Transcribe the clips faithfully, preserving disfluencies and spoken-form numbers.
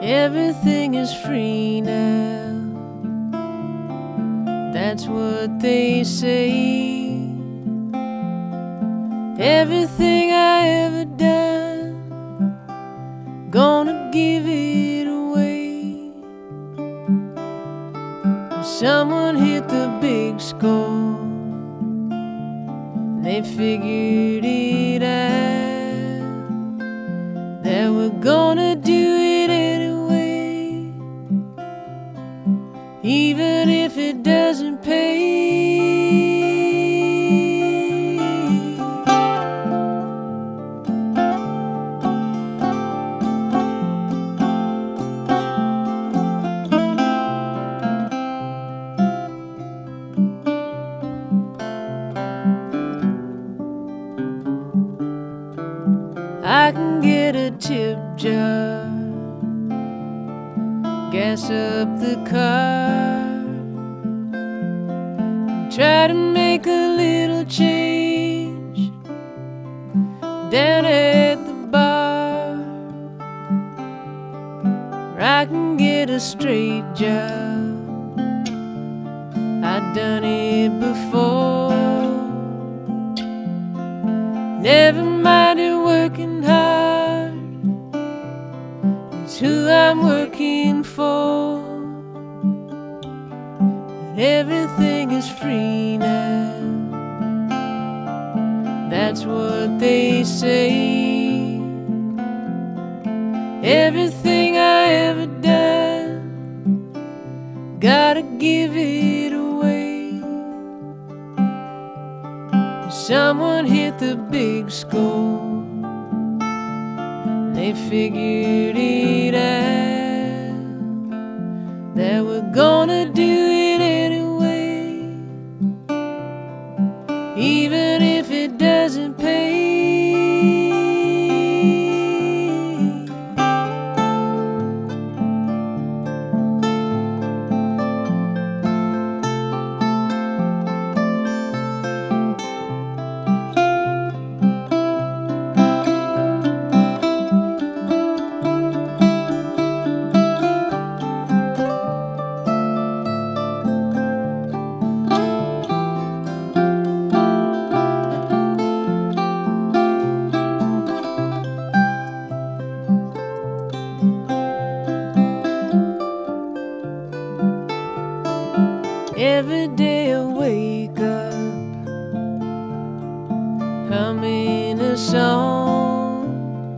Everything is free now, that's what they say. Everything I ever done, gonna give it away. Someone hit the big score, they figured it out, that we're gonna do it anyway, even if it doesn't pay. I can get a tip jar, gas up the car, try to make a little change down at the bar. Or I can get a straight job, I've done it before. Never minded working hard, it's who I'm working for. But everything is free now, that's what they say. Everything I ever done, gotta give it away. Someone hit the big score, they figured it out, that we're gonna do it anyway, even if it doesn't pay. Every day I wake up humming a song,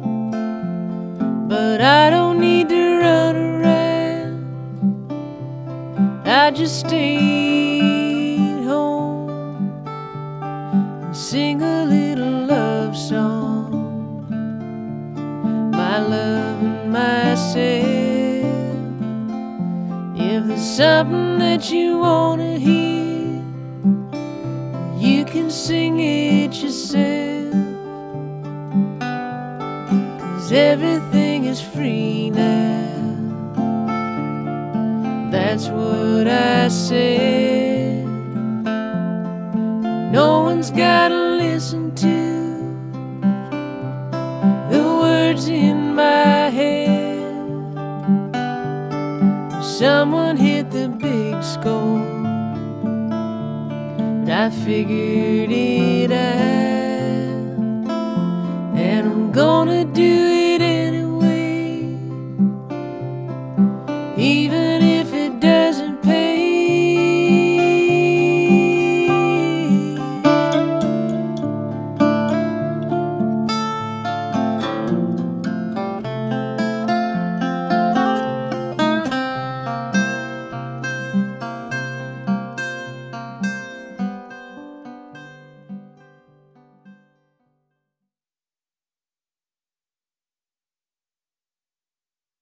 but I don't need to run around, I just stay home and sing a little love song, my love and myself. If there's something that you wanna hear, you can sing it yourself. 'Cause everything is free now, that's what I said. No one's gotta listen to the words in my head. Someone hit the big score, but I figured it out, and I'm gonna